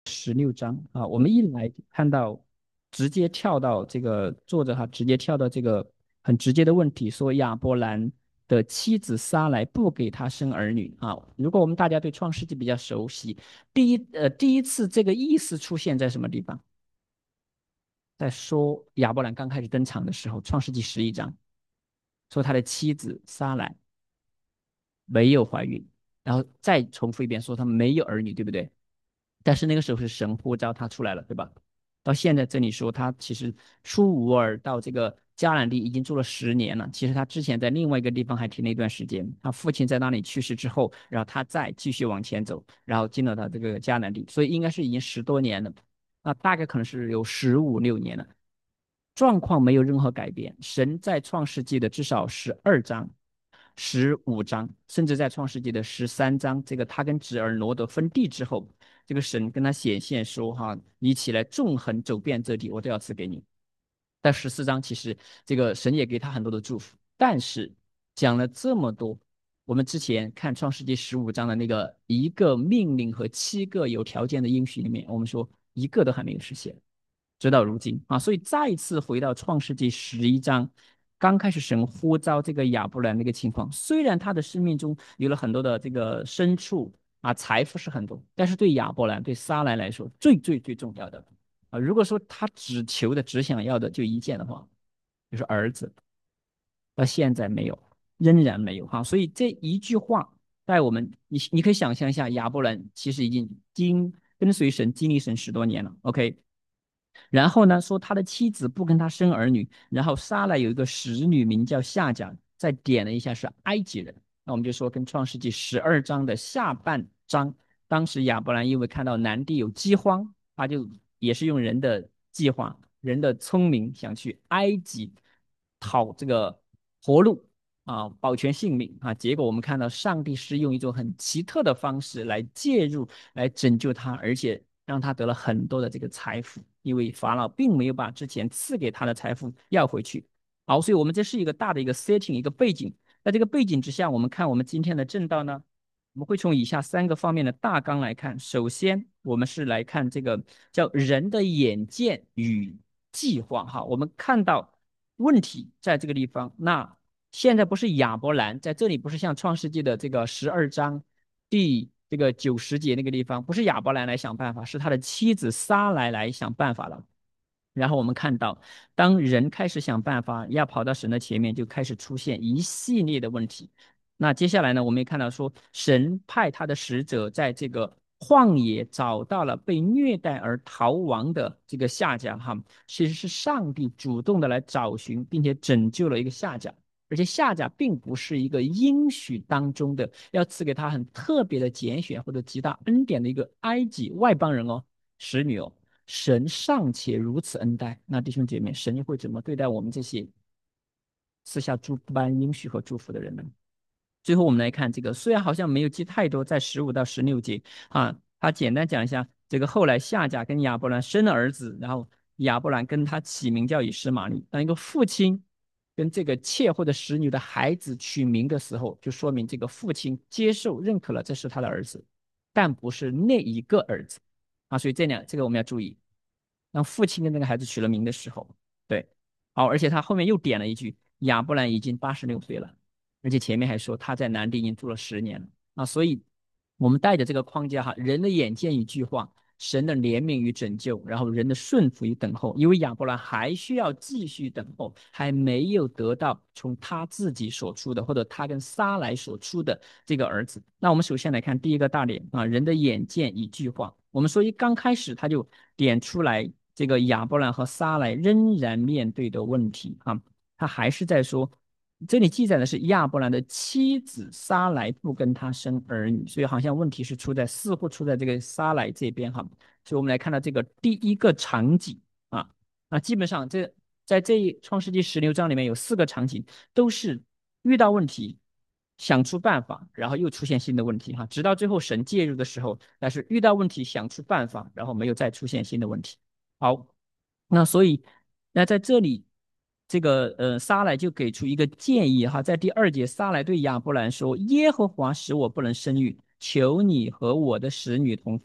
16章啊，我们一来看到，直接跳到这个作者直接跳到这个很直接的问题，说亚伯兰的妻子撒来不给他生儿女啊。如果我们大家对创世纪比较熟悉，第一次这个意思出现在什么地方？在说亚伯兰刚开始登场的时候，创世纪11章说他的妻子撒来没有怀孕，然后再重复一遍说他没有儿女，对不对？但是那个时候是神呼召他出来了，对吧？到现在这里说他其实出吾尔到这个迦南地已经住了10年了。其实他之前在另外一个地方还停了一段时间，他父亲在那里去世之后，然后他再继续往前走，然后进了他这个迦南地，所以应该是已经10多年了。那大概可能是有15、16年了。状况没有任何改变。神在创世纪的至少12章、15章，甚至在创世纪的13章，这个他跟侄儿挪得分地之后，这个神跟他显现说：“哈，你起来纵横走遍这地，我都要赐给你。”在14章，其实这个神也给他很多的祝福，但是讲了这么多，我们之前看创世纪15章的那个一个命令和7个有条件的应许里面，我们说一个都还没有实现。直到如今啊，所以再一次回到创世纪11章，刚开始神呼召这个亚伯兰那个情况，虽然他的生命中有了很多的这个牲畜啊，财富是很多，但是对亚伯兰对撒来来说，最重要的啊，如果说他只想要的就一件的话，就是儿子，到现在没有，仍然没有哈，所以这一句话在我们你可以想象一下，亚伯兰其实已经跟随神经历神10多年了，OK。然后呢，说他的妻子不跟他生儿女，然后撒来有一个使女名叫夏甲，再点了一下是埃及人。那我们就说跟创世纪12章的下半章，当时亚伯兰因为看到南地有饥荒，他就也是用人的计划、人的聪明想去埃及讨这个活路啊，保全性命啊。结果我们看到上帝是用一种很奇特的方式来介入，来拯救他，而且让他得了很多的这个财富，因为法老并没有把之前赐给他的财富要回去。好，所以我们这是一个大的一个 setting 一个背景。在这个背景之下，我们看我们今天的正道呢，我们会从以下3个方面的大纲来看。首先，我们是来看这个叫人的眼见与计划。哈，我们看到问题在这个地方。那现在不是亚伯兰在这里，不是像创世纪的这个12章这个90节那个地方，不是亚伯兰来想办法，是他的妻子撒来想办法了。然后我们看到，当人开始想办法要跑到神的前面，就开始出现一系列的问题。那接下来呢，我们也看到说，神派他的使者在这个旷野找到了被虐待而逃亡的这个夏甲哈，其实是上帝主动的来找寻，并且拯救了一个夏甲。而且夏甲并不是一个应许当中的要赐给他很特别的拣选或者极大恩典的一个埃及外邦人哦，使女哦。神尚且如此恩待，那弟兄姐妹，神又会怎么对待我们这些赐下诸般应许和祝福的人呢？最后我们来看这个，虽然好像没有记太多，在15到16节啊，他简单讲一下这个后来夏甲跟亚伯兰生了儿子，然后亚伯兰跟他起名叫以实玛利。当一个父亲跟这个妾或者使女的孩子取名的时候，就说明这个父亲接受认可了这是他的儿子，但不是那一个儿子啊，所以这个我们要注意。当父亲跟那个孩子取了名的时候，对，好，而且他后面又点了一句，亚伯兰已经86岁了，而且前面还说他在南地已经住了10年了啊，所以我们带着这个框架哈，人的眼见与计划，神的怜悯与拯救，然后人的顺服与等候，因为亚伯兰还需要继续等候，还没有得到从他自己所出的，或者他跟撒来所出的这个儿子。那我们首先来看第一个大点啊，人的眼见与计划。我们说一刚开始他就点出来这个亚伯兰和撒来仍然面对的问题啊，他还是在说。这里记载的是亚伯兰的妻子撒来不跟他生儿女，所以好像问题是似乎出在这个撒来这边哈。所以我们来看到这个第一个场景啊，那基本上在创世纪16章里面有4个场景，都是遇到问题，想出办法，然后又出现新的问题哈，直到最后神介入的时候，但是遇到问题想出办法，然后没有再出现新的问题。好，那所以那在这里，这个撒来就给出一个建议哈，在第2节，撒来对亚伯兰说：“耶和华使我不能生育，求你和我的使女同房。”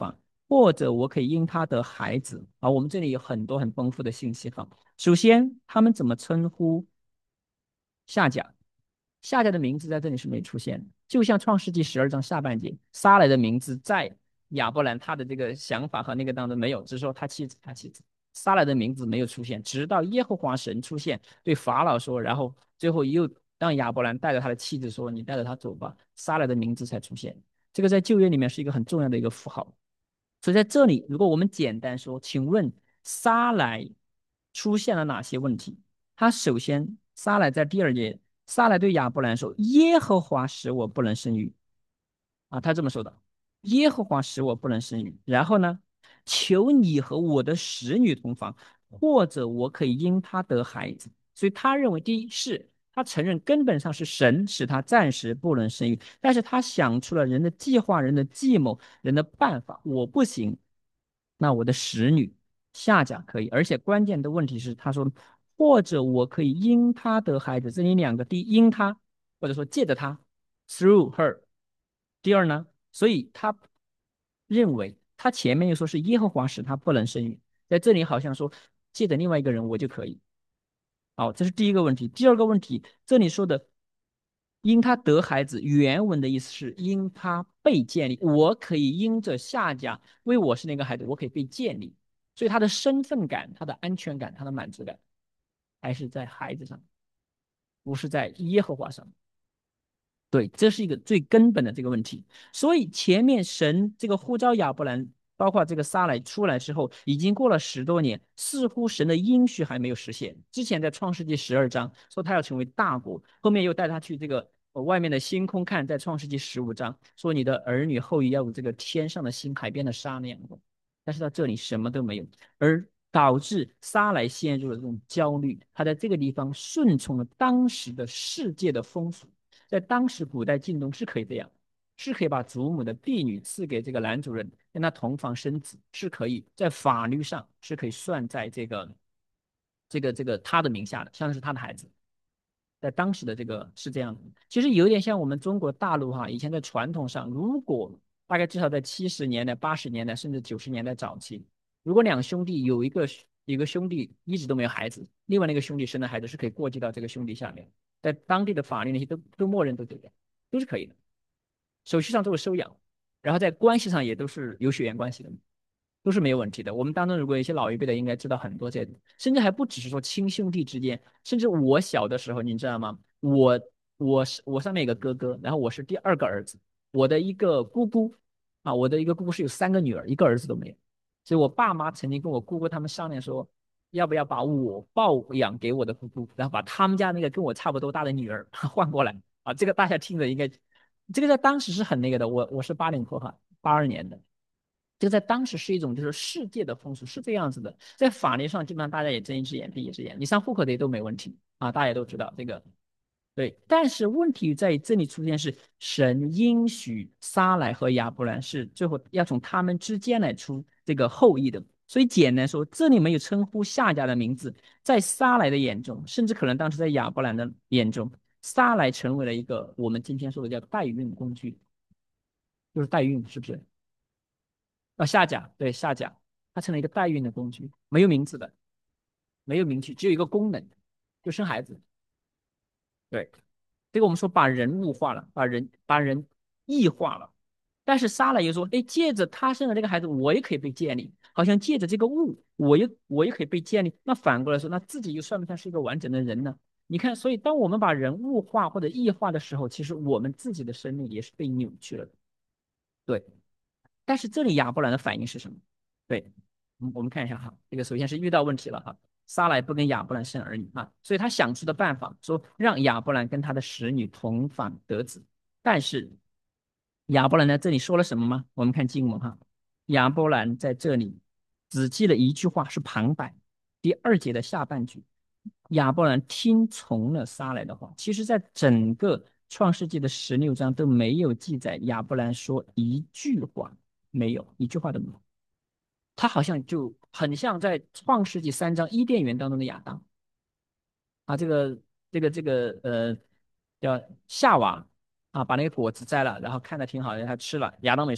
或者我可以因他得孩子。啊，我们这里有很多很丰富的信息哈。首先，他们怎么称呼夏甲？夏甲的名字在这里是没出现的，就像创世纪12章下半节，撒来的名字在亚伯兰他的这个想法和那个当中没有，只是说他妻子，他妻子。撒来的名字没有出现，直到耶和华神出现，对法老说，然后最后又让亚伯兰带着他的妻子说：“你带着他走吧。”撒来的名字才出现。这个在旧约里面是一个很重要的一个符号。所以在这里，如果我们简单说，请问撒来出现了哪些问题？他首先，撒来在第二节，撒来对亚伯兰说：“耶和华使我不能生育。”啊，他这么说的：“耶和华使我不能生育。”然后呢，求你和我的使女同房，或者我可以因他得孩子。所以他认为，第一是他承认根本上是神使他暂时不能生育，但是他想出了人的计划、人的计谋、人的办法，我不行，那我的使女夏甲可以。而且关键的问题是，他说或者我可以因他得孩子。这里两个，第一因他，或者说借着他 through her。第二呢，所以他认为他前面又说是耶和华使他不能生育，在这里好像说借着另外一个人我就可以。好，这是第一个问题。第二个问题，这里说的因他得孩子，原文的意思是因他被建立，我可以因着下家为我是那个孩子，我可以被建立，所以他的身份感、他的安全感、他的满足感还是在孩子上，不是在耶和华上。对，这是一个最根本的这个问题。所以前面神这个呼召亚伯兰，包括这个撒来出来之后，已经过了10多年，似乎神的应许还没有实现。之前在创世纪12章说他要成为大国，后面又带他去这个外面的星空看，在创世纪15章说你的儿女后裔要有这个天上的星、海边的沙那样的。但是到这里什么都没有，而导致撒来陷入了这种焦虑。他在这个地方顺从了当时的世界的风俗。在当时古代晋东是可以这样，是可以把祖母的婢女赐给这个男主人，跟他同房生子，是可以在法律上是可以算在这个他的名下的，像是他的孩子。在当时的这个是这样的，其实有点像我们中国大陆哈，以前在传统上，如果大概至少在70年代、80年代甚至90年代早期，如果两兄弟有一个兄弟一直都没有孩子，另外那个兄弟生的孩子是可以过继到这个兄弟下面，在当地的法律那些都默认都这样，都是可以的，手续上都是收养，然后在关系上也都是有血缘关系的。都是没有问题的。我们当中如果有一些老一辈的，应该知道很多这，甚至还不只是说亲兄弟之间，甚至我小的时候，你知道吗？我上面有个哥哥，然后我是第二个儿子，我的一个姑姑啊，我的一个姑姑是有3个女儿，一个儿子都没有，所以我爸妈曾经跟我姑姑他们商量说，要不要把我抱养给我的姑姑，然后把他们家那个跟我差不多大的女儿换过来啊。这个大家听着应该，这个在当时是很那个的。我是80后哈，82年的。这个在当时是一种就是世界的风俗，是这样子的，在法律上基本上大家也睁一只眼闭一只眼，你上户口的都没问题啊，大家都知道这个。对，但是问题在于这里出现是神应许撒来和亚伯兰是最后要从他们之间来出这个后裔的，所以简单说，这里没有称呼夏家的名字，在撒来的眼中，甚至可能当时在亚伯兰的眼中，撒来成为了一个我们今天说的叫代孕工具，就是代孕，是不是？下甲，对，下甲，它成了一个代孕的工具，没有名字的，没有名句，只有一个功能，就生孩子。对，这个我们说把人物化了，把人异化了。但是杀了又说，哎，借着他生的这个孩子，我也可以被建立，好像借着这个物，我也可以被建立。那反过来说，那自己又算不算是一个完整的人呢？你看，所以当我们把人物化或者异化的时候，其实我们自己的生命也是被扭曲了的。对。但是这里亚伯兰的反应是什么？对，我们看一下哈，这个首先是遇到问题了哈，撒来不跟亚伯兰生儿女啊，所以他想出的办法说让亚伯兰跟他的使女同房得子。但是亚伯兰在这里说了什么吗？我们看经文哈，亚伯兰在这里只记了一句话，是旁白，第2节的下半句。亚伯兰听从了撒来的话。其实，在整个创世纪的16章都没有记载亚伯兰说一句话，没有一句话都没有。他好像就很像在创世纪3章伊甸园当中的亚当啊，这个叫夏娃啊，把那个果子摘了，然后看着挺好的，他吃了，亚当没说话。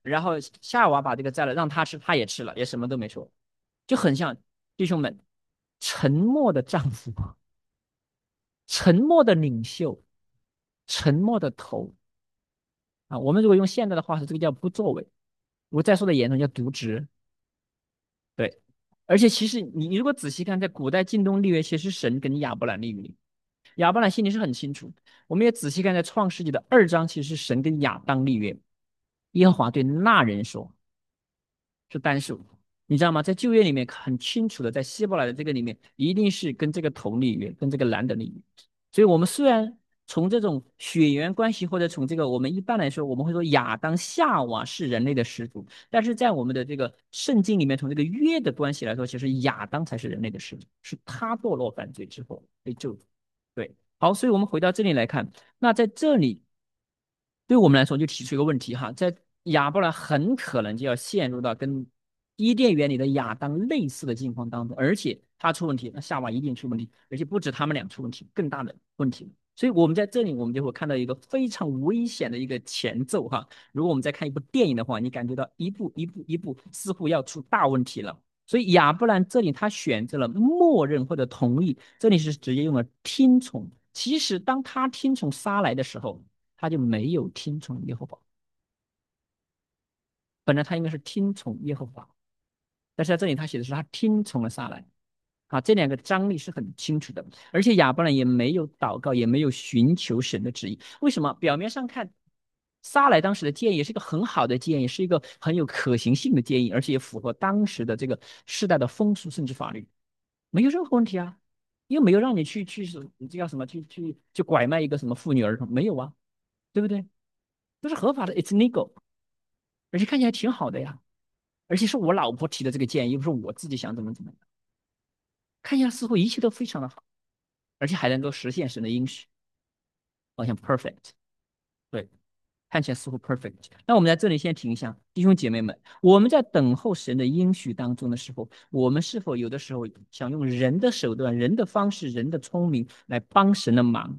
然后夏娃把这个摘了，让他吃，他也吃了，也什么都没说，就很像弟兄们，沉默的丈夫，沉默的领袖，沉默的头啊。我们如果用现在的话说，这个叫不作为。我再说的严重叫渎职。对，而且其实你如果仔细看，在古代近东立约，其实神跟亚伯兰立约，亚伯兰心里是很清楚。我们也仔细看，在创世纪的2章，其实是神跟亚当立约，耶和华对那人说，是单数，你知道吗？在旧约里面很清楚的，在希伯来的这个里面，一定是跟这个头立约，跟这个男的立约。所以，我们虽然从这种血缘关系，或者从这个我们一般来说，我们会说亚当、夏娃是人类的始祖，但是在我们的这个圣经里面，从这个约的关系来说，其实亚当才是人类的始祖，是他堕落犯罪之后被救的。对，好，所以我们回到这里来看，那在这里对我们来说就提出一个问题哈，在亚伯兰很可能就要陷入到跟伊甸园里的亚当类似的境况当中，而且他出问题，那夏娃一定出问题，而且不止他们俩出问题，更大的问题。所以我们在这里，我们就会看到一个非常危险的一个前奏哈。如果我们再看一部电影的话，你感觉到一步一步一步，似乎要出大问题了。所以亚伯兰这里他选择了默认或者同意，这里是直接用了听从。其实当他听从撒来的时候，他就没有听从耶和华。本来他应该是听从耶和华，但是在这里他写的是他听从了撒来。啊，这两个张力是很清楚的，而且亚伯兰也没有祷告，也没有寻求神的旨意。为什么？表面上看，撒来当时的建议是一个很好的建议，是一个很有可行性的建议，而且也符合当时的这个时代的风俗甚至法律，没有任何问题啊，又没有让你去这叫什么去拐卖一个什么妇女儿童，没有啊，对不对？都是合法的，it's legal。而且看起来挺好的呀，而且是我老婆提的这个建议，又不是我自己想怎么样，看起来似乎一切都非常的好，而且还能够实现神的应许，好像 perfect。对，看起来似乎 perfect。那我们在这里先停一下，弟兄姐妹们，我们在等候神的应许当中的时候，我们是否有的时候想用人的手段、人的方式、人的聪明来帮神的忙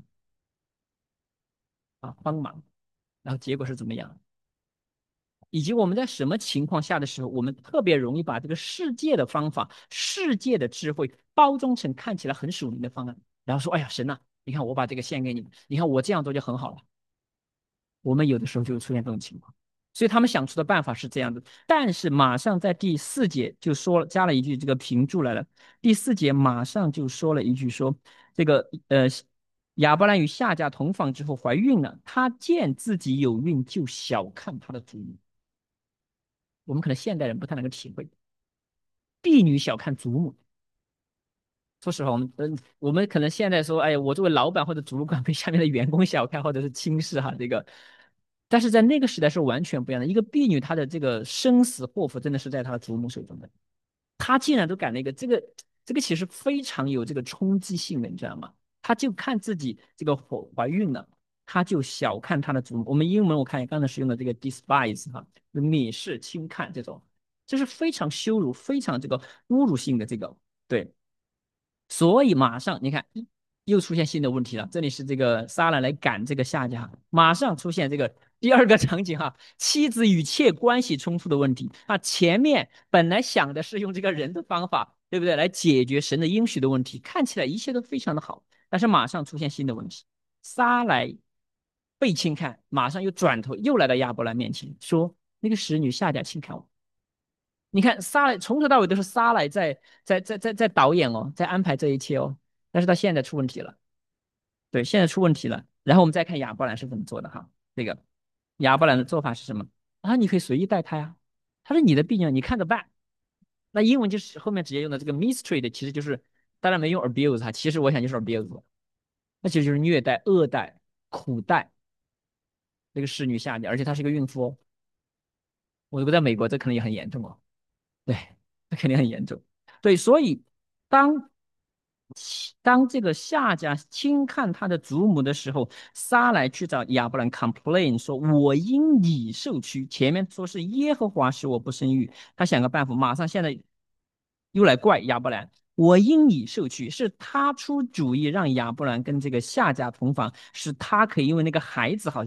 啊，帮忙，然后结果是怎么样？以及我们在什么情况下的时候，我们特别容易把这个世界的方法、世界的智慧包装成看起来很属灵的方案，然后说：“哎呀，神呐、你看我把这个献给你们，你看我这样做就很好了。”我们有的时候就会出现这种情况，所以他们想出的办法是这样的，但是马上在第4节就说了，加了一句这个评注来了。第4节马上就说了一句说，这个亚伯兰与夏甲同房之后怀孕了，他见自己有孕，就小看他的祖母。我们可能现代人不太能够体会，婢女小看祖母。说实话，我们可能现在说，哎，我作为老板或者主管被下面的员工小看或者是轻视哈，这个，但是在那个时代是完全不一样的。一个婢女，她的这个生死祸福真的是在她的祖母手中的。她竟然都敢那个，这个其实非常有这个冲击性的，你知道吗？她就看自己这个怀孕了，她就小看她的祖母。我们英文我看刚才使用的这个 despise 哈，蔑视、轻看这种，这是非常羞辱、非常这个侮辱性的这个对。所以马上你看，又出现新的问题了。这里是这个撒拉来赶这个夏家，马上出现这个第二个场景哈，妻子与妾关系冲突的问题啊。前面本来想的是用这个人的方法，对不对，来解决神的应许的问题，看起来一切都非常的好，但是马上出现新的问题，撒来被轻看，马上又转头又来到亚伯兰面前说：“那个使女夏家轻看我。”你看沙莱从头到尾都是沙莱在导演哦，在安排这一切哦，但是他现在出问题了，对，现在出问题了。然后我们再看亚伯兰是怎么做的哈，这个亚伯兰的做法是什么啊？你可以随意带他呀，他是你的病人，你看着办。那英文就是后面直接用的这个 mistreat，其实就是当然没用 abuse 哈，其实我想就是 abuse，那其实就是虐待、恶待、苦待这个侍女下家，而且她是一个孕妇哦。我如果在美国，这可能也很严重哦。对，这肯定很严重。对，所以当当这个夏甲轻看他的祖母的时候，撒来去找亚伯兰 complain 说：“我因你受屈。”前面说是耶和华使我不生育，他想个办法，马上现在又来怪亚伯兰。我因你受屈，是他出主意让亚伯兰跟这个夏甲同房，是他可以因为那个孩子好像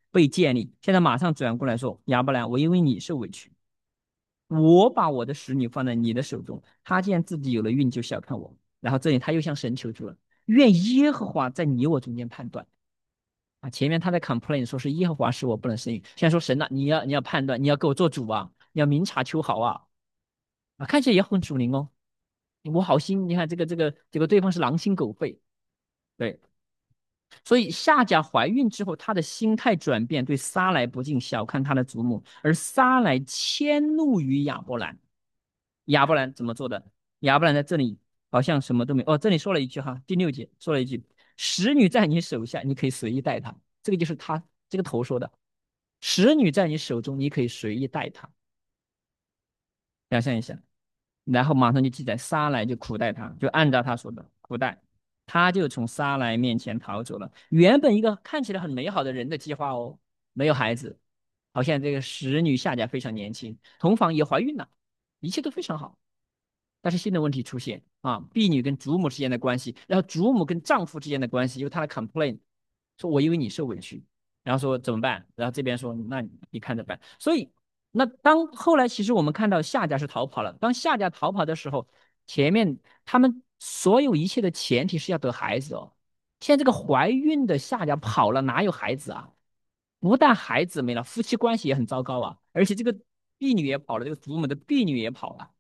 被建立。现在马上转过来说，亚伯兰，我因为你受委屈，我把我的使女放在你的手中，他见自己有了孕就小看我。然后这里他又向神求助了，愿耶和华在你我中间判断。啊，前面他在 complain 说是耶和华使我不能生育，现在说神呐、你要判断，你要给我做主啊，你要明察秋毫啊。啊，看起来也很属灵哦。我好心，你看这个，结果对方是狼心狗肺。对，所以夏甲怀孕之后，她的心态转变，对撒来不敬，小看她的祖母，而撒来迁怒于亚伯兰。亚伯兰怎么做的？亚伯兰在这里好像什么都没有。哦，这里说了一句哈，第6节说了一句：使女在你手下，你可以随意待她。这个就是他这个头说的。使女在你手中，你可以随意待她。想象一下，然后马上就记载，撒来就苦待他，就按照他说的苦待，他就从撒来面前逃走了。原本一个看起来很美好的人的计划哦，没有孩子，好像这个使女下家非常年轻，同房也怀孕了，一切都非常好。但是新的问题出现啊，婢女跟祖母之间的关系，然后祖母跟丈夫之间的关系，由她的 complain 说我因为你受委屈，然后说怎么办？然后这边说那你看着办。所以那当后来其实我们看到夏家是逃跑了，当夏家逃跑的时候，前面他们所有一切的前提是要得孩子哦。现在这个怀孕的夏家跑了，哪有孩子啊？不但孩子没了，夫妻关系也很糟糕啊，而且这个婢女也跑了，这个祖母的婢女也跑了，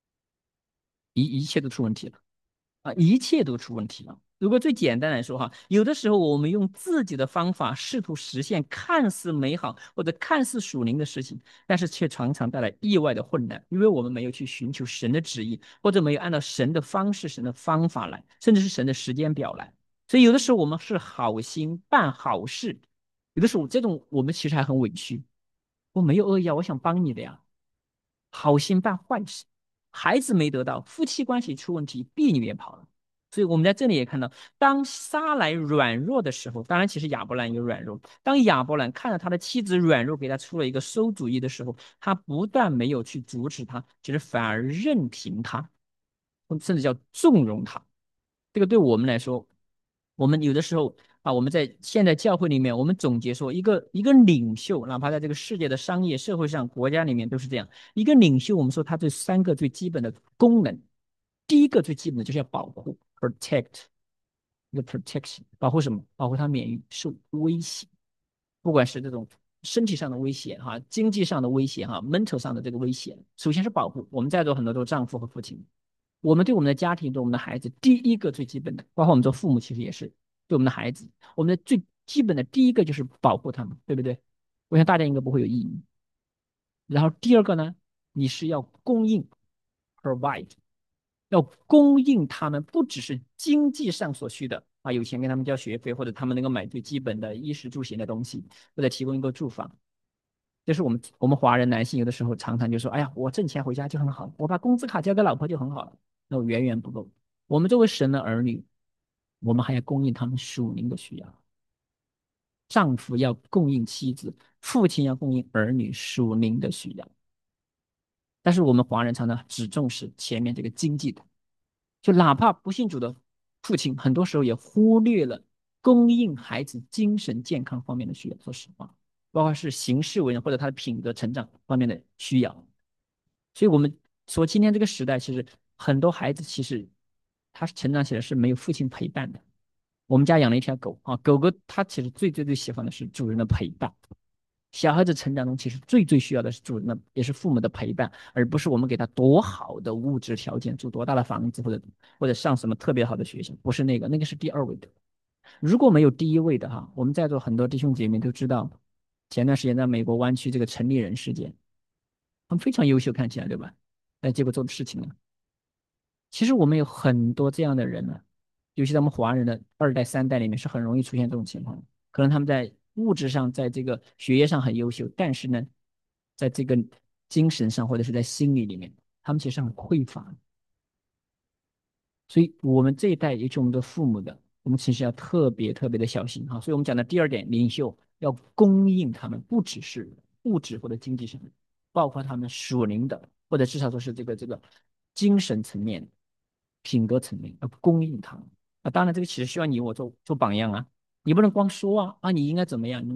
一切都出问题了。啊，一切都出问题了。如果最简单来说哈，有的时候我们用自己的方法试图实现看似美好或者看似属灵的事情，但是却常常带来意外的混乱，因为我们没有去寻求神的旨意，或者没有按照神的方式、神的方法来，甚至是神的时间表来。所以有的时候我们是好心办好事，有的时候这种我们其实还很委屈。我没有恶意啊，我想帮你的呀。好心办坏事，孩子没得到，夫妻关系出问题，婢女也跑了。所以我们在这里也看到，当撒来软弱的时候，当然其实亚伯兰也软弱。当亚伯兰看到他的妻子软弱，给他出了一个馊主意的时候，他不但没有去阻止他，其实反而任凭他，甚至叫纵容他。这个对我们来说，我们有的时候啊，我们在现在教会里面，我们总结说，一个领袖，哪怕在这个世界的商业社会上、国家里面都是这样。一个领袖，我们说他这3个最基本的功能，第一个最基本的就是要保护 （protect），一个 protection，保护什么？保护他免于受威胁，不管是这种身体上的威胁哈，经济上的威胁哈，mental 上的这个威胁，首先是保护。我们在座很多都是丈夫和父亲，我们对我们的家庭、对我们的孩子，第一个最基本的，包括我们做父母，其实也是对我们的孩子，我们的最基本的第一个就是保护他们，对不对？我想大家应该不会有异议。然后第二个呢，你是要供应 （provide），要供应他们，不只是经济上所需的啊，有钱给他们交学费，或者他们能够买最基本的衣食住行的东西，或者提供一个住房。这是我们华人男性有的时候常常就说：“哎呀，我挣钱回家就很好，我把工资卡交给老婆就很好了。”那我远远不够。我们作为神的儿女，我们还要供应他们属灵的需要。丈夫要供应妻子，父亲要供应儿女属灵的需要。但是我们华人常常只重视前面这个经济的，就哪怕不信主的父亲，很多时候也忽略了供应孩子精神健康方面的需要。说实话，包括是行事为人或者他的品格成长方面的需要。所以我们说，今天这个时代，其实很多孩子其实他成长起来是没有父亲陪伴的。我们家养了一条狗啊，狗狗它其实最喜欢的是主人的陪伴。小孩子成长中其实最需要的是主人的，也是父母的陪伴，而不是我们给他多好的物质条件，住多大的房子，或者上什么特别好的学校，不是那个，那个是第二位的。如果没有第一位的哈，我们在座很多弟兄姐妹都知道，前段时间在美国湾区这个陈立人事件，他们非常优秀，看起来对吧？但结果做的事情呢？其实我们有很多这样的人呢，尤其在我们华人的2代、3代里面是很容易出现这种情况的。可能他们在物质上，在这个学业上很优秀，但是呢，在这个精神上或者是在心理里面，他们其实很匮乏的。所以我们这一代，尤其我们的父母的，我们其实要特别特别的小心哈。所以我们讲的第二点，领袖要供应他们，不只是物质或者经济上的，包括他们属灵的，或者至少说是这个精神层面、品格层面，要供应他们。啊，当然这个其实需要你我做榜样啊，你不能光说啊，你应该怎么样，应该。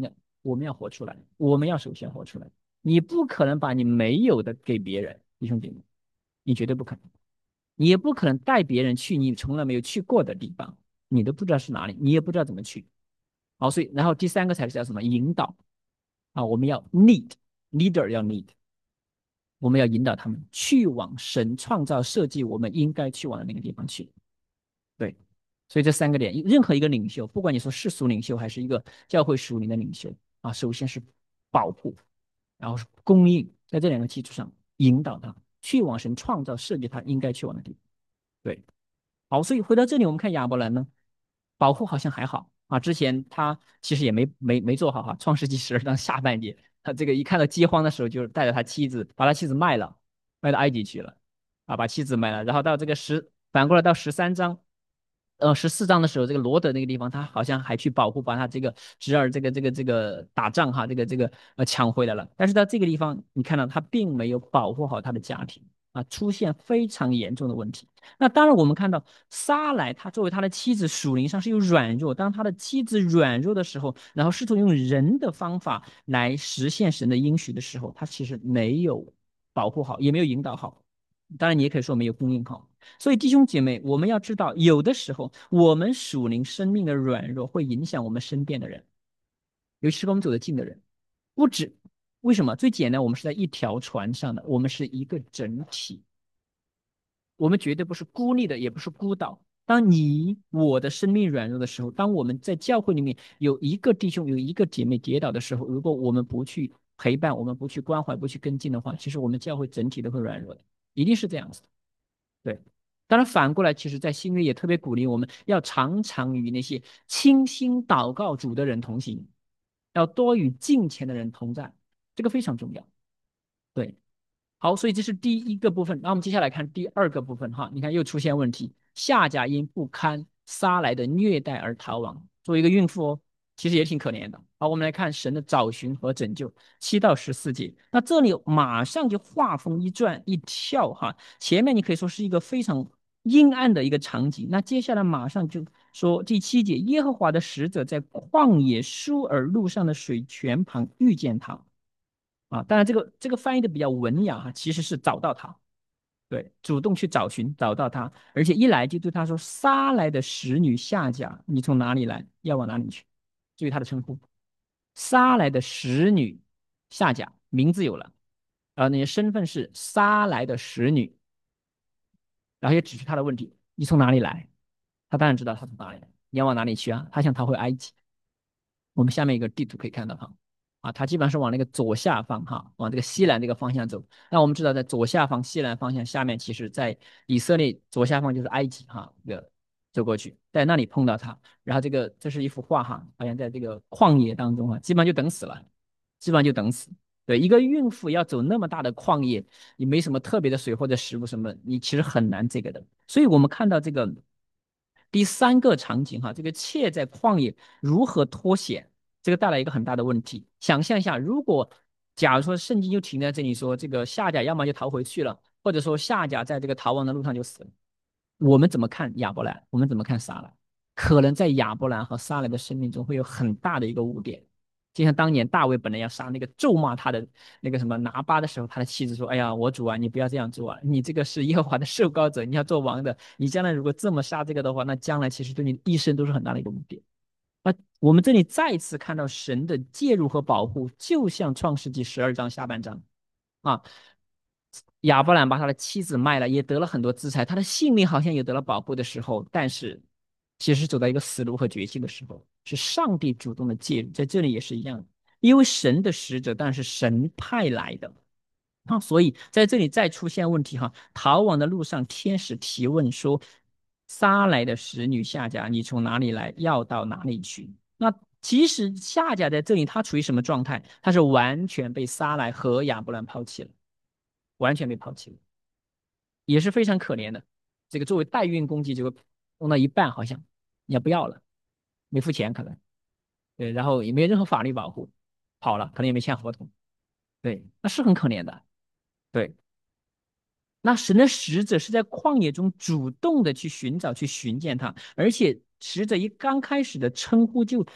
我们要活出来，我们要首先活出来。你不可能把你没有的给别人，弟兄姐妹，你绝对不可能。你也不可能带别人去你从来没有去过的地方，你都不知道是哪里，你也不知道怎么去。好，所以然后第三个才是叫什么引导啊？我们要 leader 要 lead，我们要引导他们去往神创造设计我们应该去往的那个地方去。对，所以这三个点，任何一个领袖，不管你说世俗领袖还是一个教会属灵的领袖啊，首先是保护，然后是供应，在这两个基础上引导他去往神创造设计他应该去往的地方。对，好，所以回到这里，我们看亚伯兰呢，保护好像还好啊，之前他其实也没做好哈，创世纪12章下半节，他这个一看到饥荒的时候，就带着他妻子把他妻子卖了，卖到埃及去了，啊，把妻子卖了，然后到这个反过来到13章。14章的时候，这个罗德那个地方，他好像还去保护，把他这个侄儿这个打仗哈，这个抢回来了。但是到这个地方，你看到他并没有保护好他的家庭啊，出现非常严重的问题。那当然，我们看到撒莱他作为他的妻子，属灵上是有软弱。当他的妻子软弱的时候，然后试图用人的方法来实现神的应许的时候，他其实没有保护好，也没有引导好。当然，你也可以说没有供应好。所以，弟兄姐妹，我们要知道，有的时候我们属灵生命的软弱会影响我们身边的人，尤其是跟我们走得近的人。不止，为什么？最简单，我们是在一条船上的，我们是一个整体，我们绝对不是孤立的，也不是孤岛。当你我的生命软弱的时候，当我们在教会里面有一个弟兄、有一个姐妹跌倒的时候，如果我们不去陪伴，我们不去关怀、不去跟进的话，其实我们教会整体都会软弱的，一定是这样子的。对，当然反过来，其实在新约也特别鼓励我们要常常与那些倾心祷告主的人同行，要多与敬虔的人同在，这个非常重要。对，好，所以这是第一个部分。那我们接下来看第二个部分哈，你看又出现问题，夏甲因不堪撒来的虐待而逃亡。作为一个孕妇哦，其实也挺可怜的。好，我们来看神的找寻和拯救，7到14节。那这里马上就画风一转一跳哈，前面你可以说是一个非常阴暗的一个场景，那接下来马上就说第7节，耶和华的使者在旷野舒尔路上的水泉旁遇见他。啊，当然这个翻译的比较文雅哈，其实是找到他，对，主动去找寻，找到他，而且一来就对他说：“杀来的使女夏甲，你从哪里来？要往哪里去？”注意他的称呼，杀来的使女夏甲，名字有了，你的身份是杀来的使女，然后也指出他的问题：你从哪里来？他当然知道他从哪里来，你要往哪里去啊？他想逃回埃及。我们下面一个地图可以看到哈，啊，它基本上是往那个左下方哈，往这个西南这个方向走。那我们知道，在左下方西南方向下面，其实在以色列左下方就是埃及哈，这个走过去，在那里碰到它。然后这是一幅画哈，好像在这个旷野当中啊，基本上就等死了，基本上就等死。对，一个孕妇要走那么大的旷野，你没什么特别的水或者食物什么，你其实很难这个的。所以我们看到这个第三个场景哈，这个妾在旷野如何脱险，这个带来一个很大的问题。想象一下，如果假如说圣经就停在这里说，这个夏甲要么就逃回去了，或者说夏甲在这个逃亡的路上就死了，我们怎么看亚伯兰？我们怎么看撒拉？可能在亚伯兰和撒拉的生命中会有很大的一个污点。就像当年大卫本来要杀那个咒骂他的那个什么拿巴的时候，他的妻子说："哎呀，我主啊，你不要这样做啊！你这个是耶和华的受膏者，你要做王的。你将来如果这么杀这个的话，那将来其实对你一生都是很大的一个污点。"啊，我们这里再次看到神的介入和保护，就像创世纪12章下半章啊，亚伯兰把他的妻子卖了，也得了很多资财，他的性命好像也得了保护的时候，但是其实走到一个死路和绝境的时候，是上帝主动的介入，在这里也是一样的，因为神的使者，但是神派来的。所以在这里再出现问题哈，逃亡的路上，天使提问说：“杀来的使女夏甲，你从哪里来？要到哪里去？”那其实夏甲在这里，他处于什么状态？他是完全被撒来和亚伯兰抛弃了，完全被抛弃了，也是非常可怜的。这个作为代孕公祭，结果弄到一半，好像你也不要了，没付钱可能，对，然后也没有任何法律保护，跑了，可能也没签合同，对，那是很可怜的，对。那神的使者是在旷野中主动的去寻找、去寻见他，而且使者一刚开始的称呼就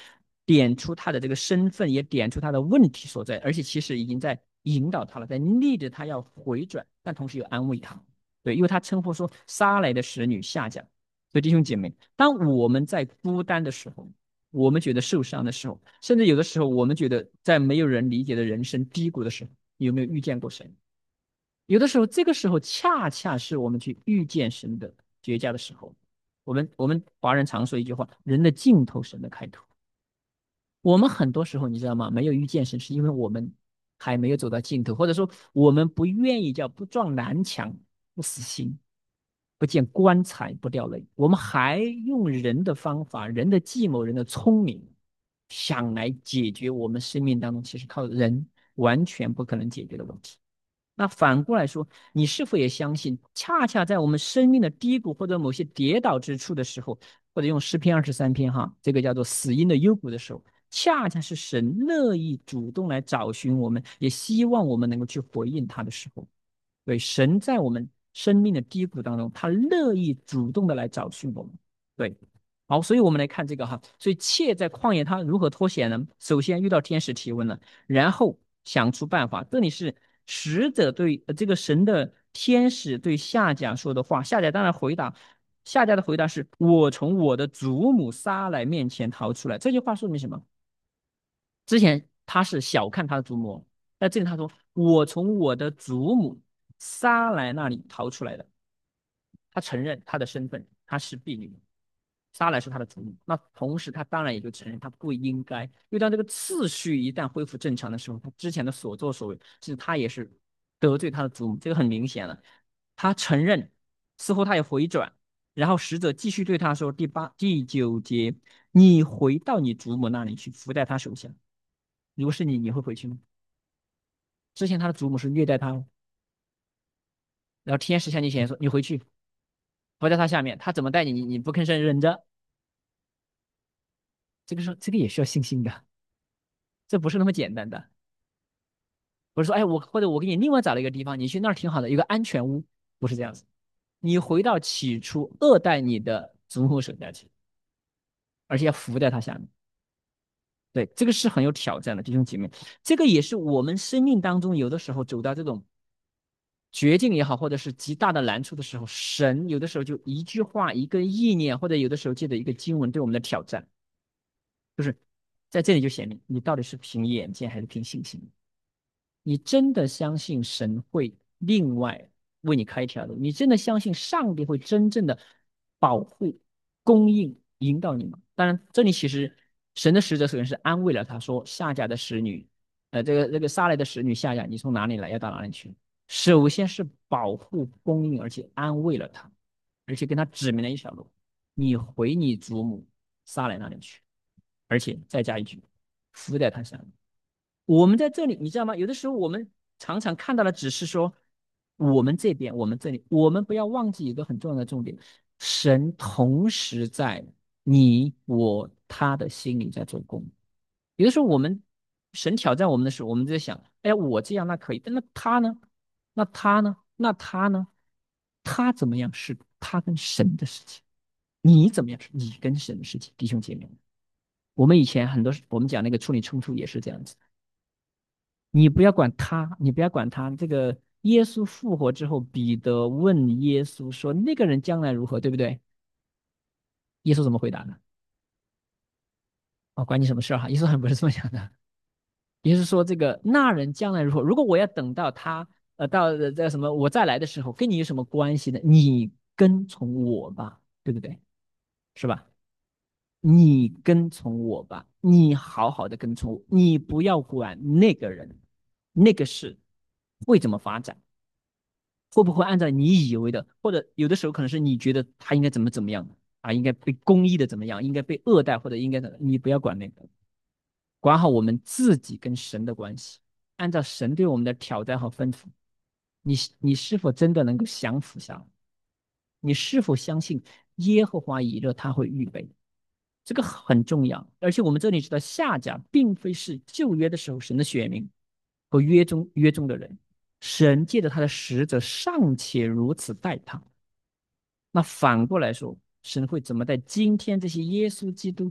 点出他的这个身份，也点出他的问题所在，而且其实已经在引导他了，在逆着他要回转，但同时又安慰他。对，因为他称呼说杀来的使女下降。所以弟兄姐妹，当我们在孤单的时候，我们觉得受伤的时候，甚至有的时候我们觉得在没有人理解的人生低谷的时候，你有没有遇见过神？有的时候，这个时候恰恰是我们去遇见神的绝佳的时候。我们华人常说一句话：人的尽头，神的开头。我们很多时候你知道吗？没有遇见神，是因为我们还没有走到尽头，或者说我们不愿意叫不撞南墙不死心，不见棺材不掉泪。我们还用人的方法、人的计谋、人的聪明，想来解决我们生命当中其实靠人完全不可能解决的问题。那反过来说，你是否也相信，恰恰在我们生命的低谷或者某些跌倒之处的时候，或者用诗篇23篇哈，这个叫做死荫的幽谷的时候，恰恰是神乐意主动来找寻我们，也希望我们能够去回应他的时候。对，神在我们生命的低谷当中，他乐意主动的来找寻我们。对，好，所以我们来看这个哈，所以妾在旷野他如何脱险呢？首先遇到天使提问了，然后想出办法。这里是使者对这个神的天使对夏甲说的话，夏甲当然回答，夏甲的回答是：我从我的祖母撒来面前逃出来。这句话说明什么？之前他是小看他的祖母，在这里他说：我从我的祖母撒来那里逃出来的。他承认他的身份，他是婢女。撒来是他的祖母，那同时他当然也就承认他不应该，因为当这个次序一旦恢复正常的时候，他之前的所作所为，其实他也是得罪他的祖母，这个很明显了。他承认，似乎他也回转，然后使者继续对他说：第9节，你回到你祖母那里去，伏在他手下。如果是你，你会回去吗？之前他的祖母是虐待他哦，然后天使向你显现说：你回去，伏在他下面，他怎么待你，你不吭声忍着，这个也需要信心的，这不是那么简单的。不是说，哎，或者我给你另外找了一个地方，你去那儿挺好的，有个安全屋，不是这样子。你回到起初恶待你的祖母手下去，而且要伏在他下面。对，这个是很有挑战的，弟兄姐妹。这个也是我们生命当中有的时候走到这种绝境也好，或者是极大的难处的时候，神有的时候就一句话、一个意念，或者有的时候借着一个经文对我们的挑战，就是在这里就显明你到底是凭眼见还是凭信心。你真的相信神会另外为你开条路？你真的相信上帝会真正的保护、供应、引导你吗？当然，这里其实神的使者首先是安慰了他说：夏甲的使女，这个撒来的使女夏甲，你从哪里来，要到哪里去？首先是保护、供应，而且安慰了他，而且跟他指明了一条路：你回你祖母撒来那里去，而且再加一句，伏在他下面。我们在这里，你知道吗？有的时候我们常常看到的只是说我们这边，我们这里，我们不要忘记一个很重要的重点：神同时在你我他的心里在做工。有的时候我们神挑战我们的时候，我们在想：哎呀，我这样那可以，但那他呢？那他呢？那他呢？他怎么样是他跟神的事情，你怎么样是你跟神的事情，弟兄姐妹。我们以前很多我们讲那个处理冲突也是这样子。你不要管他，你不要管他。这个耶稣复活之后，彼得问耶稣说：“那个人将来如何？”对不对？耶稣怎么回答呢？哦，关你什么事哈？耶稣很不是这么讲的。耶稣说：“这个那人将来如何？如果我要等到他，到这个什么我再来的时候，跟你有什么关系呢？你跟从我吧，对不对？是吧？你跟从我吧，你好好的跟从我，你不要管那个人，那个事会怎么发展。”会不会按照你以为的，或者有的时候可能是你觉得他应该怎么样啊，应该被公益的怎么样，应该被恶待，或者应该怎，你不要管那个，管好我们自己跟神的关系，按照神对我们的挑战和吩咐，你是否真的能够降服下来？你是否相信耶和华以勒他会预备？这个很重要。而且我们这里知道夏甲并非是旧约的时候神的选民和约中的人，神借着他的使者尚且如此待他，那反过来说，神会怎么在今天这些耶稣基督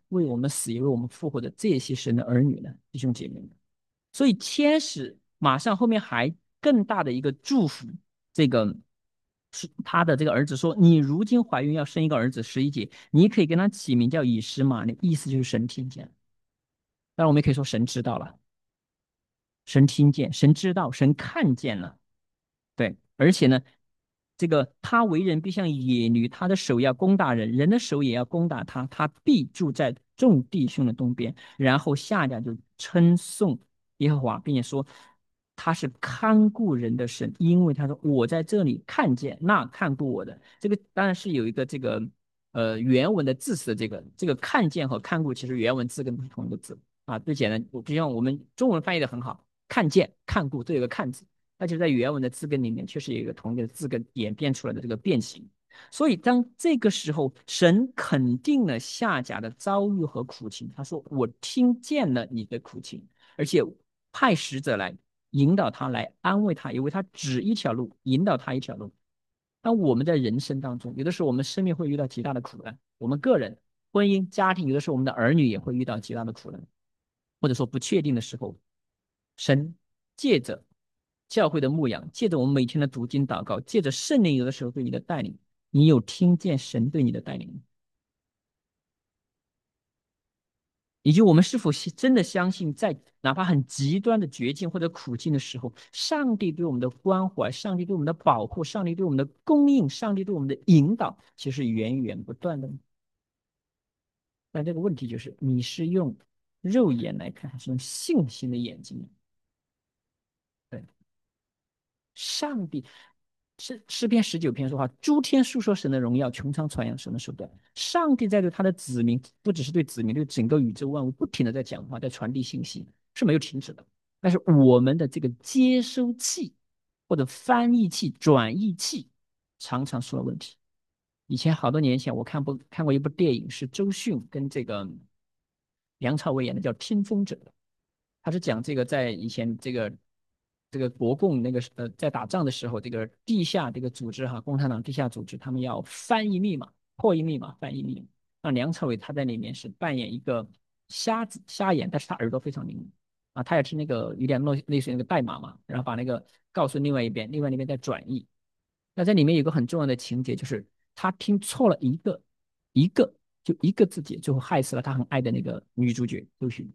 为我们死也为我们复活的这些神的儿女呢，弟兄姐妹们。所以天使马上后面还更大的一个祝福，这个是他的这个儿子说：“你如今怀孕要生一个儿子，11节，你可以跟他起名叫以实玛利，意思就是神听见。当然，我们也可以说神知道了，神听见，神知道，神看见了。对，而且呢，这个他为人必像野驴，他的手要攻打人，人的手也要攻打他，他必住在众弟兄的东边。然后下家就称颂耶和华，并且说他是看顾人的神，因为他说我在这里看见那看顾我的。这个当然是有一个这个原文的字词的这个看见和看顾，其实原文字根是同一个字啊。最简单，就像我们中文翻译的很好，看见看顾这有个看字。那就在原文的字根里面，确实有一个同一个字根演变出来的这个变形。所以，当这个时候，神肯定了夏甲的遭遇和苦情，他说：“我听见了你的苦情，而且派使者来引导他，来安慰他，也为他指一条路，引导他一条路。”当我们在人生当中，有的时候我们生命会遇到极大的苦难，我们个人、婚姻、家庭，有的时候我们的儿女也会遇到极大的苦难，或者说不确定的时候，神借着教会的牧养，借着我们每天的读经祷告，借着圣灵有的时候对你的带领，你有听见神对你的带领吗？以及我们是否真的相信，在哪怕很极端的绝境或者苦境的时候，上帝对我们的关怀，上帝对我们的保护，上帝对我们的供应，上帝对我们的引导，其实源源不断的。但这个问题就是，你是用肉眼来看，还是用信心的眼睛？对，上帝诗篇19篇说话，诸天述说神的荣耀，穹苍传扬神的手段。上帝在对他的子民，不只是对子民，对整个宇宙万物，不停的在讲话，在传递信息，是没有停止的。但是我们的这个接收器或者翻译器、转译器常常出了问题。以前好多年前，我看过一部电影，是周迅跟这个梁朝伟演的，叫《听风者》。他是讲这个在以前这个国共那个在打仗的时候，这个地下这个组织哈，共产党地下组织，他们要翻译密码、破译密码、翻译密码。那梁朝伟他在里面是扮演一个瞎子，瞎眼，但是他耳朵非常灵敏啊，他也是那个有点类似于那个代码嘛，然后把那个告诉另外一边，另外一边再转译。那在里面有个很重要的情节，就是他听错了一个就一个字节，最后害死了他很爱的那个女主角周迅。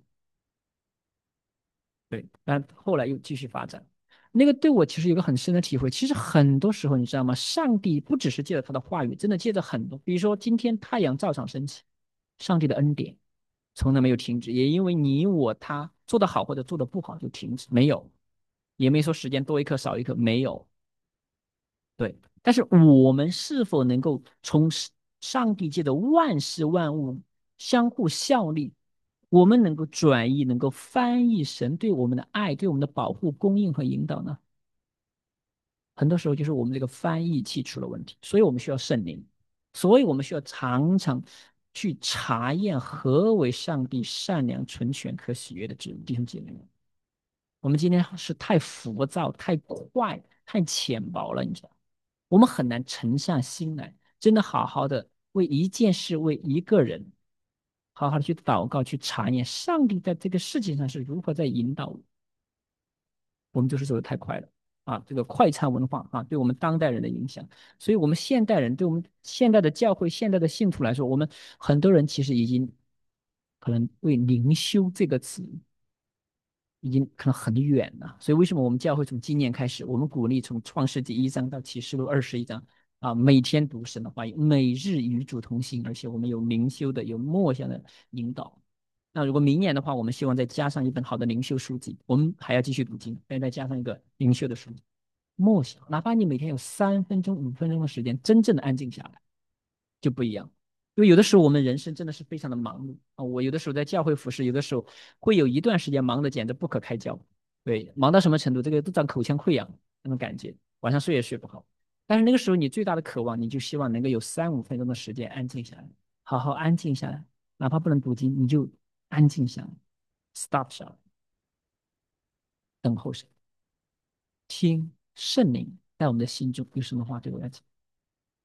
对，但后来又继续发展。那个对我其实有个很深的体会。其实很多时候，你知道吗？上帝不只是借着他的话语，真的借着很多，比如说今天太阳照常升起，上帝的恩典从来没有停止，也因为你我他做得好或者做得不好就停止，没有，也没说时间多一刻少一刻，没有。对，但是我们是否能够从上帝界的万事万物相互效力，我们能够转移、能够翻译神对我们的爱、对我们的保护、供应和引导呢？很多时候就是我们这个翻译器出了问题，所以我们需要圣灵，所以我们需要常常去查验何为上帝善良、纯全、可喜悦的旨意。弟兄姐妹们，我们今天是太浮躁、太快、太浅薄了，你知道。我们很难沉下心来，真的好好的为一件事、为一个人，好好的去祷告、去查验上帝在这个事情上是如何在引导我。我们就是走的太快了啊！这个快餐文化啊，对我们当代人的影响，所以我们现代人，对我们现代的教会、现代的信徒来说，我们很多人其实已经可能为灵修这个词已经可能很远了。所以为什么我们教会从今年开始，我们鼓励从创世纪1章到启示录21章啊，每天读神的话语，每日与主同行，而且我们有灵修的、有默想的引导。那如果明年的话，我们希望再加上一本好的灵修书籍，我们还要继续读经，再加上一个灵修的书籍，默想，哪怕你每天有3分钟、5分钟的时间，真正的安静下来，就不一样。因为有的时候我们人生真的是非常的忙碌啊，我有的时候在教会服侍，有的时候会有一段时间忙得简直不可开交，对，忙到什么程度，这个都长口腔溃疡那种感觉，晚上睡也睡不好。但是那个时候你最大的渴望，你就希望能够有3、5分钟的时间安静下来，好好安静下来，哪怕不能读经，你就安静下来，stop 下来，等候神，听圣灵在我们的心中有什么话对我要讲。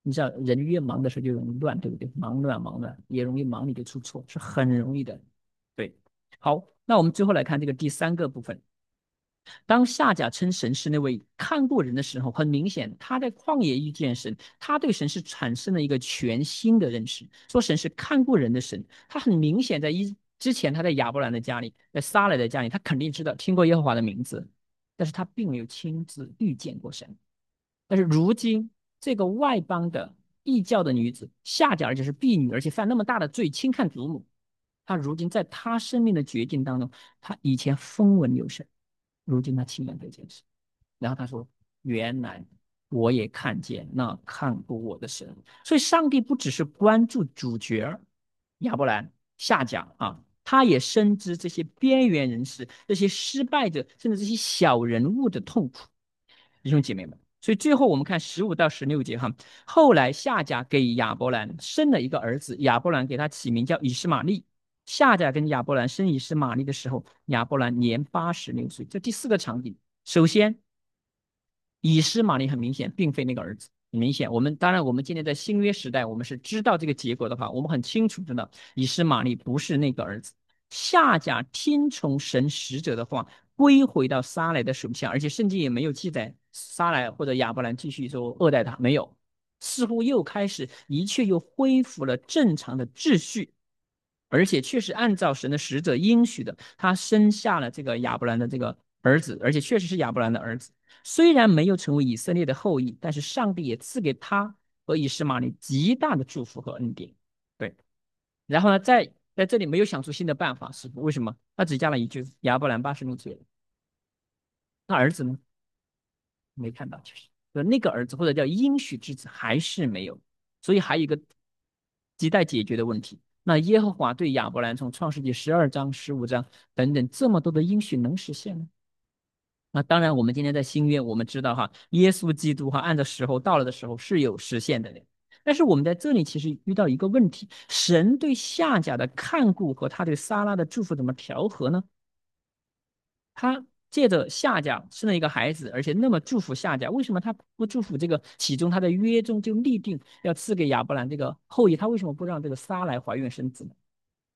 你知道人越忙的时候就容易乱，对不对？忙乱忙乱也容易忙里就出错，是很容易的。对，好，那我们最后来看这个第三个部分。当夏甲称神是那位看过人的时候，很明显他在旷野遇见神，他对神是产生了一个全新的认识。说神是看过人的神，他很明显之前他在亚伯兰的家里，在撒来的家里，他肯定知道听过耶和华的名字，但是他并没有亲自遇见过神。但是如今这个外邦的异教的女子夏甲，而且是婢女，而且犯那么大的罪，轻看祖母，她如今在她生命的决定当中，她以前风闻有神，如今她亲眼这件事。然后他说：“原来我也看见那看过我的神。”所以，上帝不只是关注主角亚伯兰、夏甲啊，他也深知这些边缘人士、这些失败者，甚至这些小人物的痛苦。弟兄姐妹们，所以最后我们看15到16节哈。后来夏甲给亚伯兰生了一个儿子，亚伯兰给他起名叫以实玛利。夏甲跟亚伯兰生以实玛利的时候，亚伯兰年86岁。这第四个场景，首先以实玛利很明显并非那个儿子，很明显。当然我们今天在新约时代，我们是知道这个结果的话，我们很清楚知道以实玛利不是那个儿子。夏甲听从神使者的话，归回到撒来的手下，而且圣经也没有记载撒来或者亚伯兰继续说恶待他，没有，似乎又开始一切又恢复了正常的秩序，而且确实按照神的使者应许的，他生下了这个亚伯兰的这个儿子，而且确实是亚伯兰的儿子。虽然没有成为以色列的后裔，但是上帝也赐给他和以实玛利极大的祝福和恩典。对，然后呢，在这里没有想出新的办法，是为什么？他只加了一句：亚伯兰86岁了，那儿子呢？没看到，就是那个儿子或者叫应许之子还是没有，所以还有一个亟待解决的问题。那耶和华对亚伯兰从创世纪12章、15章等等这么多的应许能实现吗？那当然，我们今天在新约，我们知道哈，耶稣基督哈，按照时候到了的时候是有实现的。但是我们在这里其实遇到一个问题：神对夏甲的看顾和他对撒拉的祝福怎么调和呢？他借着夏甲生了一个孩子，而且那么祝福夏甲，为什么他不祝福这个其中他的约中就立定要赐给亚伯兰这个后裔？他为什么不让这个撒来怀孕生子呢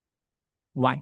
？Why？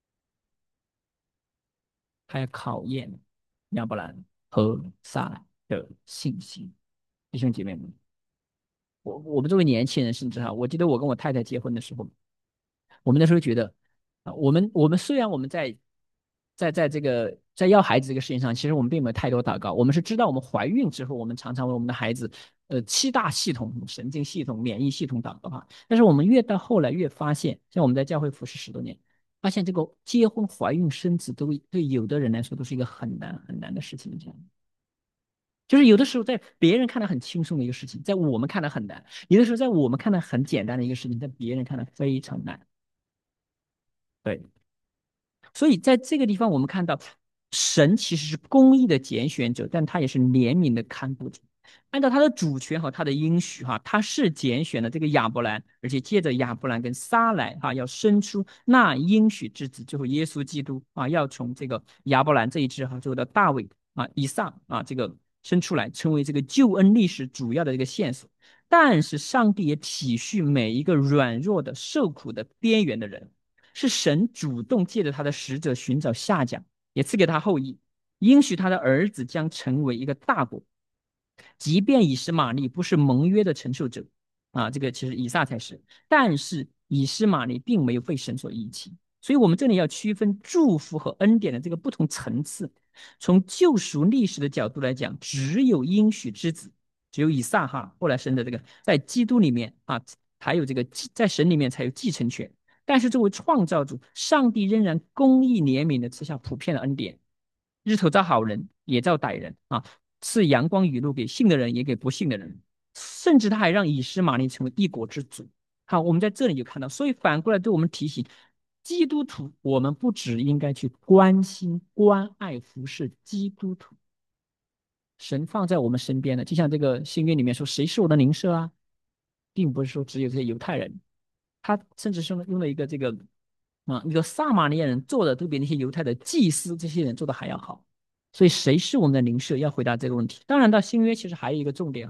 他要考验亚伯兰和撒来的信心。弟兄姐妹们，我们作为年轻人，甚至哈，我记得我跟我太太结婚的时候，我们那时候觉得啊，我们虽然我们在这个在要孩子这个事情上，其实我们并没有太多祷告。我们是知道我们怀孕之后，我们常常为我们的孩子，七大系统、神经系统、免疫系统祷告哈。但是我们越到后来越发现，像我们在教会服侍10多年，发现这个结婚、怀孕、生子都对有的人来说都是一个很难很难的事情。这样，就是有的时候在别人看来很轻松的一个事情，在我们看来很难；有的时候在我们看来很简单的一个事情，在别人看来非常难。对。所以在这个地方，我们看到神其实是公义的拣选者，但他也是怜悯的看顾者。按照他的主权和他的应许，哈，他是拣选了这个亚伯兰，而且借着亚伯兰跟撒来，哈，要生出那应许之子，最后耶稣基督啊，要从这个亚伯兰这一支哈，最后的大卫啊、以撒啊，这个生出来，成为这个救恩历史主要的这个线索。但是上帝也体恤每一个软弱的、受苦的、边缘的人。是神主动借着他的使者寻找夏甲，也赐给他后裔，应许他的儿子将成为一个大国。即便以实玛利不是盟约的承受者啊，这个其实以撒才是，但是以实玛利并没有被神所遗弃。所以，我们这里要区分祝福和恩典的这个不同层次。从救赎历史的角度来讲，只有应许之子，只有以撒哈后来生的这个，在基督里面啊，才有这个在神里面才有继承权。但是作为创造主，上帝仍然公义怜悯的赐下普遍的恩典，日头照好人，也照歹人啊，赐阳光雨露给信的人，也给不信的人，甚至他还让以实玛利成为一国之主。好，我们在这里就看到，所以反过来对我们提醒，基督徒，我们不只应该去关心、关爱、服侍基督徒，神放在我们身边的，就像这个新约里面说，谁是我的邻舍啊，并不是说只有这些犹太人，他甚至是用了一个这个一个撒玛利亚人做的都比那些犹太的祭司这些人做的还要好。所以谁是我们的邻舍？要回答这个问题。当然，到新约其实还有一个重点哈，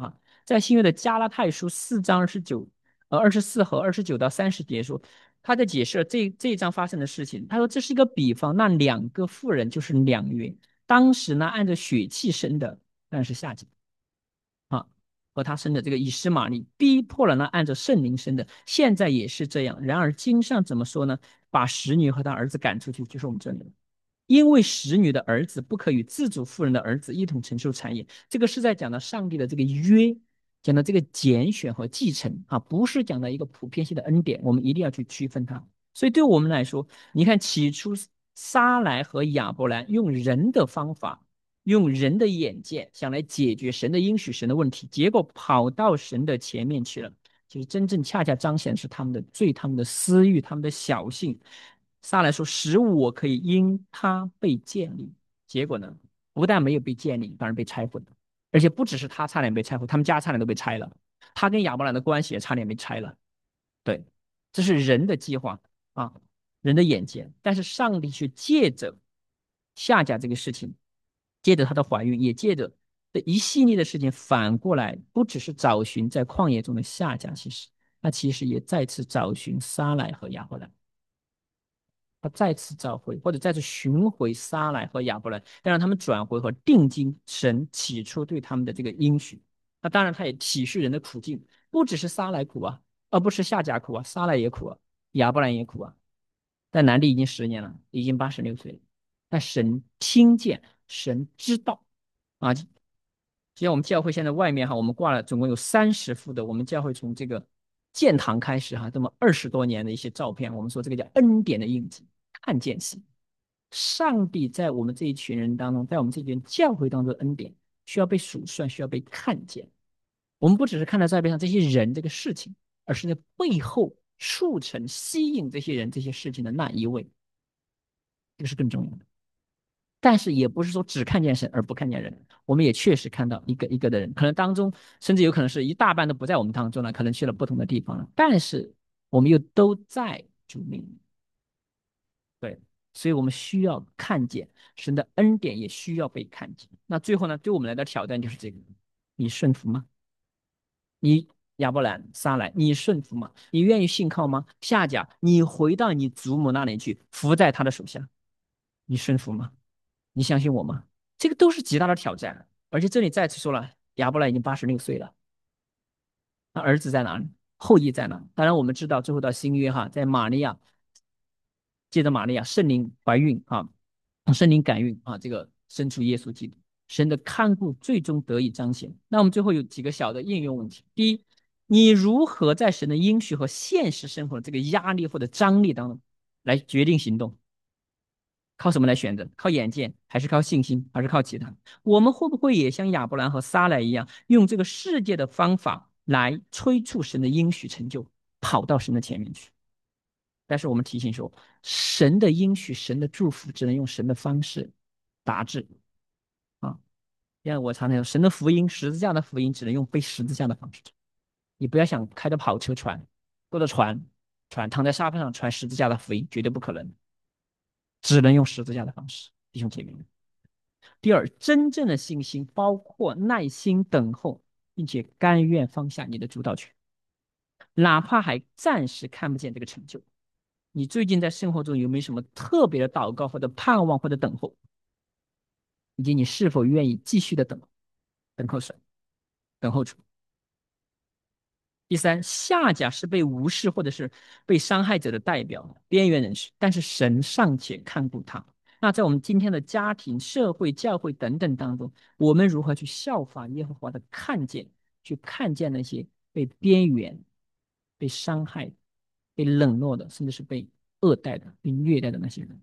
在新约的加拉太书4章29、24和29到30节说，他在解释了这一章发生的事情。他说这是一个比方，那两个妇人就是两约，当时呢按照血气生的，但是夏甲啊。和他生的这个以实玛利逼迫了那按照圣灵生的，现在也是这样。然而经上怎么说呢？把使女和他儿子赶出去，就是我们这里。因为使女的儿子不可与自主妇人的儿子一同承受产业，这个是在讲到上帝的这个约，讲到这个拣选和继承啊，不是讲到一个普遍性的恩典，我们一定要去区分它。所以对我们来说，你看起初撒来和亚伯兰用人的方法，用人的眼界想来解决神的应许、神的问题，结果跑到神的前面去了。其实真正恰恰彰显的是他们的罪、他们的私欲、他们的小性。撒来说：“使我可以因他被建立。”结果呢，不但没有被建立，反而被拆毁了。而且不只是他差点被拆毁，他们家差点都被拆了。他跟亚伯兰的关系也差点被拆了。对，这是人的计划啊，人的眼界。但是上帝却借着夏甲这个事情，借着她的怀孕，也借着这一系列的事情，反过来不只是找寻在旷野中的夏甲，其实也再次找寻撒来和亚伯兰。他再次召回或者再次寻回撒来和亚伯兰，要让他们转回和定睛神起初对他们的这个应许。那当然，他也体恤人的苦境，不只是撒来苦啊，而不是夏甲苦啊，撒来也苦啊，亚伯兰也苦啊。但南地已经10年了，已经86岁了，但神听见，神知道啊。就像我们教会现在外面哈，我们挂了总共有30幅的我们教会从这个建堂开始哈，这么20多年的一些照片，我们说这个叫恩典的印记，看见神，上帝在我们这一群人当中，在我们这群教会当中的恩典需要被数算，需要被看见。我们不只是看到照片上这些人这个事情，而是在背后促成、吸引这些人这些事情的那一位，这个是更重要的。但是也不是说只看见神而不看见人，我们也确实看到一个一个的人，可能当中甚至有可能是一大半都不在我们当中了，可能去了不同的地方了，但是我们又都在主里面。对，所以我们需要看见神的恩典，也需要被看见。那最后呢，对我们来的挑战就是这个：你顺服吗？你亚伯兰、撒来，你顺服吗？你愿意信靠吗？夏甲，你回到你祖母那里去，服在他的手下，你顺服吗？你相信我吗？这个都是极大的挑战。而且这里再次说了，亚伯兰已经86岁了，那儿子在哪里？后裔在哪？当然，我们知道最后到新约哈，在玛利亚借着玛利亚圣灵怀孕啊，圣灵感孕啊，这个生出耶稣基督，神的看顾最终得以彰显。那我们最后有几个小的应用问题：第一，你如何在神的应许和现实生活的这个压力或者张力当中来决定行动？靠什么来选择？靠眼见，还是靠信心，还是靠其他？我们会不会也像亚伯兰和撒来一样，用这个世界的方法来催促神的应许成就，跑到神的前面去？但是我们提醒说，神的应许、神的祝福，只能用神的方式达至啊。因为我常常说，神的福音、十字架的福音，只能用背十字架的方式。你不要想开着跑车传，坐着船躺在沙发上传十字架的福音，绝对不可能，只能用十字架的方式，弟兄姐妹们。第二，真正的信心包括耐心等候，并且甘愿放下你的主导权，哪怕还暂时看不见这个成就。你最近在生活中有没有什么特别的祷告或者盼望或者等候？以及你是否愿意继续的等候神，等候主？第三，下甲是被无视或者是被伤害者的代表，边缘人士，但是神尚且看顾他。那在我们今天的家庭、社会、教会等等当中，我们如何去效法耶和华的看见，去看见那些被边缘、被伤害、被冷落的，甚至是被恶待的、被虐待的那些人？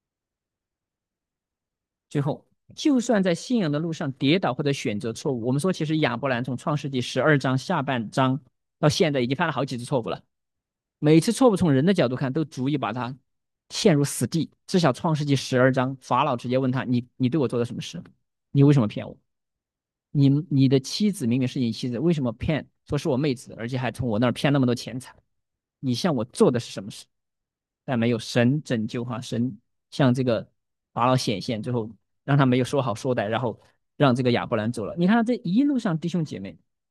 最后，就算在信仰的路上跌倒或者选择错误，我们说，其实亚伯兰从创世纪12章下半章到现在已经犯了好几次错误了。每次错误从人的角度看，都足以把他陷入死地。至少创世纪12章，法老直接问他：你对我做了什么事？你为什么骗我？你的妻子明明是你妻子，为什么骗说是我妹子，而且还从我那儿骗那么多钱财？你向我做的是什么事？但没有神拯救哈，神向这个法老显现，最后让他没有说好说歹，然后让这个亚伯兰走了。你看这一路上弟兄姐妹，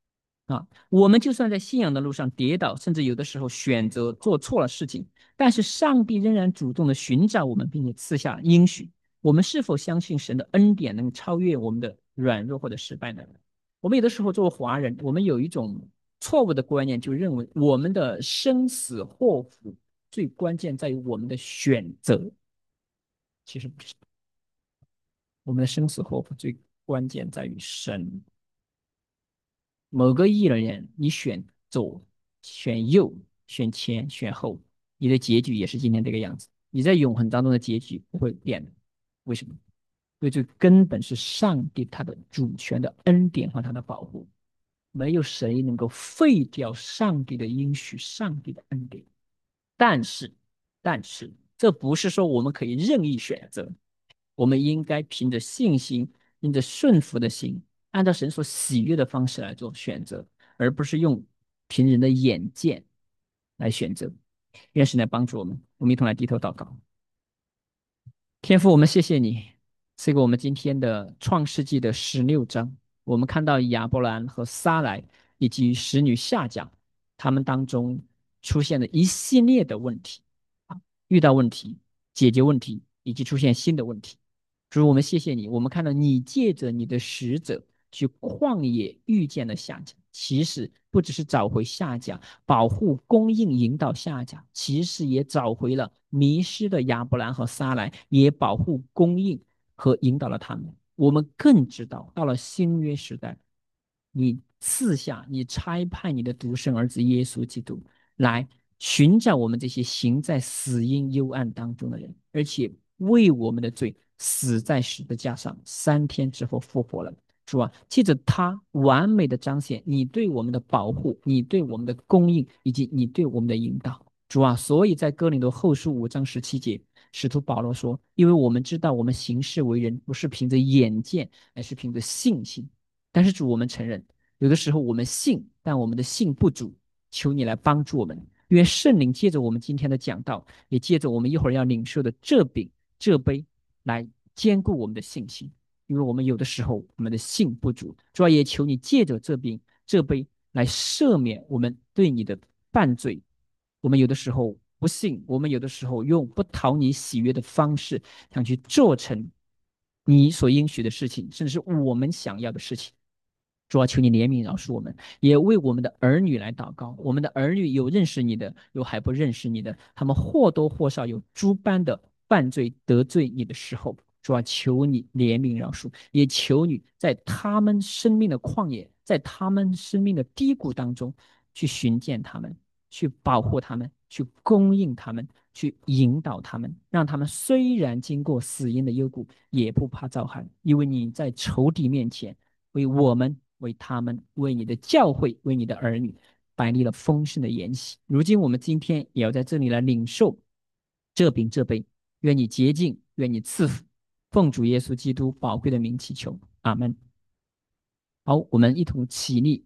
我们就算在信仰的路上跌倒，甚至有的时候选择做错了事情，但是上帝仍然主动的寻找我们，并且赐下应许。我们是否相信神的恩典能超越我们的软弱或者失败呢？我们有的时候作为华人，我们有一种错误的观念，就认为我们的生死祸福最关键在于我们的选择。其实不是，我们的生死祸福最关键在于神。某个艺人，你选左、选右、选前、选后，你的结局也是今天这个样子。你在永恒当中的结局不会变的。为什么？因为最根本是上帝他的主权的恩典和他的保护，没有谁能够废掉上帝的应许、上帝的恩典。但是，这不是说我们可以任意选择，我们应该凭着信心、凭着顺服的心，按照神所喜悦的方式来做选择，而不是用凭人的眼见来选择。愿神来帮助我们，我们一同来低头祷告。天父，我们谢谢你，赐给我们今天的创世纪的16章。我们看到亚伯兰和撒来以及使女夏甲，他们当中出现了一系列的问题，遇到问题，解决问题，以及出现新的问题。主，我们谢谢你，我们看到你借着你的使者去旷野遇见了夏甲，其实不只是找回夏甲，保护、供应、引导夏甲，其实也找回了迷失的亚伯兰和撒来，也保护、供应和引导了他们。我们更知道，到了新约时代，你赐下、你差派你的独生儿子耶稣基督来寻找我们这些行在死荫幽暗当中的人，而且为我们的罪死在十字架上，3天之后复活了。主啊，借着他完美的彰显你对我们的保护，你对我们的供应，以及你对我们的引导。主啊，所以在哥林多后书5章17节，使徒保罗说：因为我们知道我们行事为人不是凭着眼见，而是凭着信心。但是主，我们承认，有的时候我们信，但我们的信不足，求你来帮助我们。愿圣灵借着我们今天的讲道，也借着我们一会儿要领受的这饼这杯，来坚固我们的信心。因为我们有的时候我们的信不足，主要也求你借着这饼这杯来赦免我们对你的犯罪。我们有的时候不信，我们有的时候用不讨你喜悦的方式，想去做成你所应许的事情，甚至是我们想要的事情。主啊，求你怜悯饶恕我们，也为我们的儿女来祷告。我们的儿女有认识你的，有还不认识你的，他们或多或少有诸般的犯罪得罪你的时候。主啊，求你怜悯饶恕，也求你在他们生命的旷野，在他们生命的低谷当中，去寻见他们，去保护他们，去供应他们，去引导他们，让他们虽然经过死荫的幽谷，也不怕遭害，因为你在仇敌面前。为我们、为他们、为你的教会、为你的儿女，摆立了丰盛的筵席。如今我们今天也要在这里来领受这饼这杯，愿你洁净，愿你赐福，奉主耶稣基督宝贵的名祈求，阿门。好，我们一同起立。